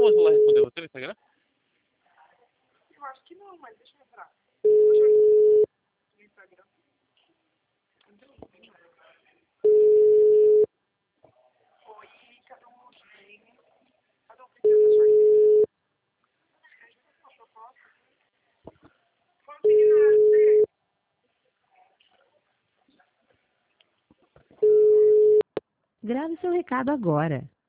ela respondeu você no Instagram? Eu acho que não, mas deixa eu entrar. No Instagram. Oi, cadê o Jane? Cadê o pedido da sorteio? Uma proposta? Foi um pedido Grave seu recado agora.